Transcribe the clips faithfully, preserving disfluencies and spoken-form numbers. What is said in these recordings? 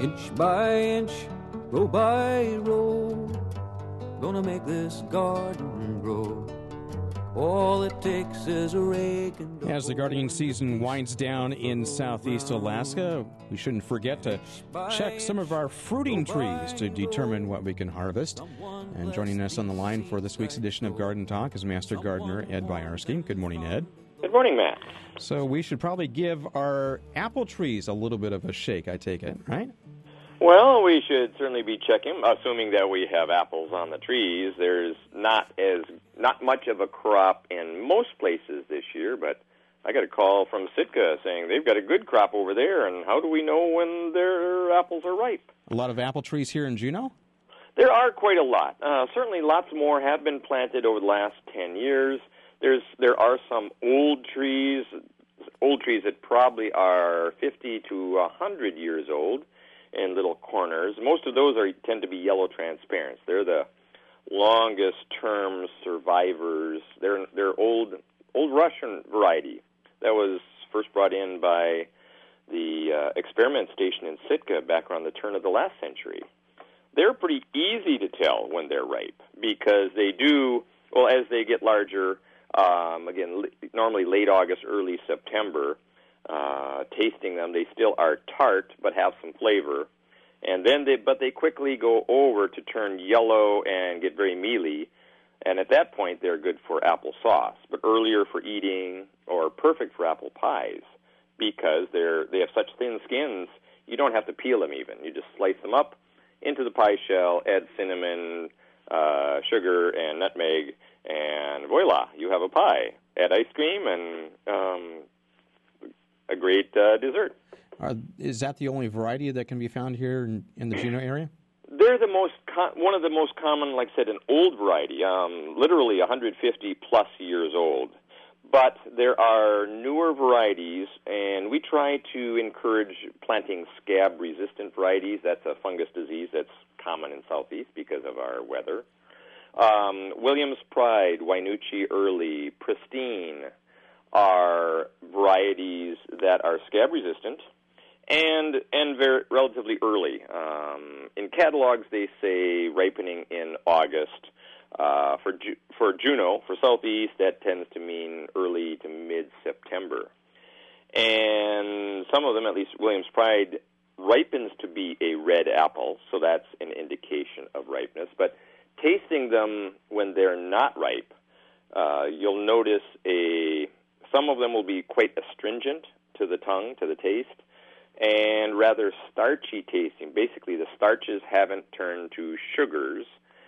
Inch by inch, row by row, gonna make this garden grow. All it takes is a rake and As the gardening season winds down in southeast Alaska, we shouldn't forget to check some of our fruiting trees to determine what we can harvest. And joining us on the line for this week's edition of Garden Talk is Master Gardener Ed Byarski. Good morning, Ed. Good morning, Matt. So we should probably give our apple trees a little bit of a shake, I take it, right? Well, we should certainly be checking, assuming that we have apples on the trees. There's not as not much of a crop in most places this year, but I got a call from Sitka saying they've got a good crop over there, and how do we know when their apples are ripe? A lot of apple trees here in Juneau? There are quite a lot. Uh, certainly lots more have been planted over the last ten years. There's There are some old trees, old trees that probably are fifty to one hundred years old, in little corners. Most of those are tend to be yellow transparents. They're the longest term survivors. They're they're old old Russian variety that was first brought in by the uh, experiment station in Sitka back around the turn of the last century. They're pretty easy to tell when they're ripe because they do, well, as they get larger, um, again, normally late August, early September, Uh, tasting them, they still are tart but have some flavor, and then they but they quickly go over to turn yellow and get very mealy, and at that point they're good for apple sauce, but earlier for eating or perfect for apple pies because they're they have such thin skins you don't have to peel them even. You just slice them up into the pie shell, add cinnamon, uh, sugar, and nutmeg, and voila, you have a pie. Add ice cream and um, a great uh, dessert. Uh, is that the only variety that can be found here in, in the Juneau area? They're the most com- one of the most common, like I said, an old variety, um, literally one hundred fifty plus years old. But there are newer varieties, and we try to encourage planting scab-resistant varieties. That's a fungus disease that's common in Southeast because of our weather. Um, Williams Pride, Wynoochee Early, Pristine are varieties that are scab-resistant and and very relatively early. Um, in catalogs, they say ripening in August. Uh, for Ju- for Juneau, for Southeast, that tends to mean early to mid-September. And some of them, at least Williams Pride, ripens to be a red apple, so that's an indication of ripeness. But tasting them when they're not ripe, uh, you'll notice a some of them will be quite astringent to the tongue, to the taste, and rather starchy tasting. Basically, the starches haven't turned to sugars.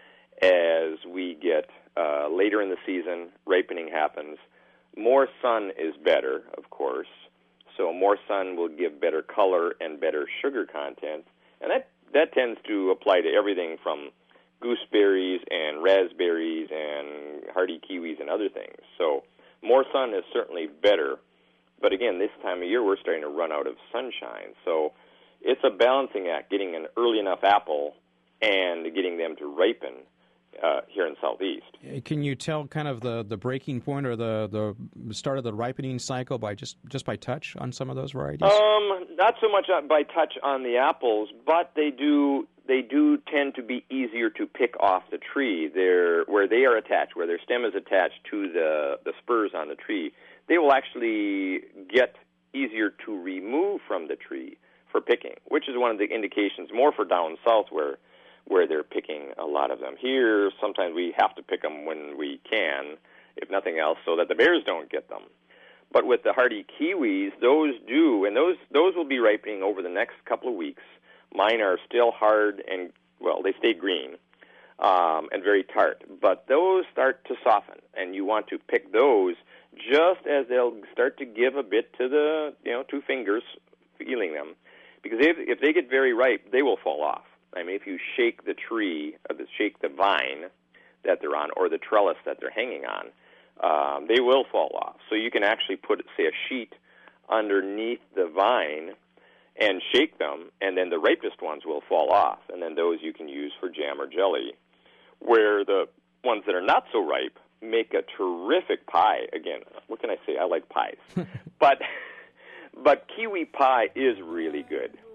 As we get uh, later in the season, ripening happens. More sun is better, of course. So more sun will give better color and better sugar content. And that, that tends to apply to everything from gooseberries and raspberries and hardy kiwis and other things. So more sun is certainly better. But again, this time of year, we're starting to run out of sunshine. So it's a balancing act, getting an early enough apple and getting them to ripen uh, here in Southeast. Can you tell kind of the, the breaking point or the, the start of the ripening cycle by just, just by touch on some of those varieties? Um, not so much by touch on the apples, but they do they do tend to be easier to pick off the tree. They're, where they are attached, where their stem is attached to the, the spurs on the tree, they will actually get easier to remove from the tree for picking, which is one of the indications more for down south where where they're picking a lot of them. Here, sometimes we have to pick them when we can, if nothing else, so that the bears don't get them. But with the hardy kiwis, those do, and those those will be ripening over the next couple of weeks. Mine are still hard and, well, they stay green um, and very tart. But those start to soften, and you want to pick those just as they'll start to give a bit to the, you know, two fingers feeling them. Because if, if they get very ripe, they will fall off. I mean, if you shake the tree, or the, shake the vine that they're on, or the trellis that they're hanging on, um, they will fall off. So you can actually put, say, a sheet underneath the vine and shake them, and then the ripest ones will fall off, and then those you can use for jam or jelly. Where the ones that are not so ripe make a terrific pie. Again, what can I say? I like pies. but but kiwi pie is really good.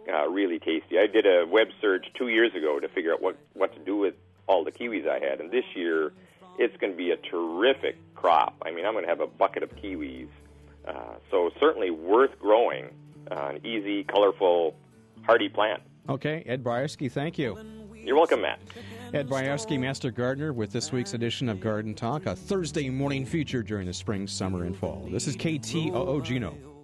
uh, really tasty. I did a web search two years ago to figure out what, what to do with all the kiwis I had, and this year it's going to be a terrific crop. I mean, I'm going to have a bucket of kiwis, uh, so certainly worth growing. Uh, an easy, colorful, hardy plant. Okay, Ed Bryarski, thank you. You're welcome, Matt. Ed Bryarski, Master Gardener, with this week's edition of Garden Talk, a Thursday morning feature during the spring, summer, and fall. This is K T O O Gino.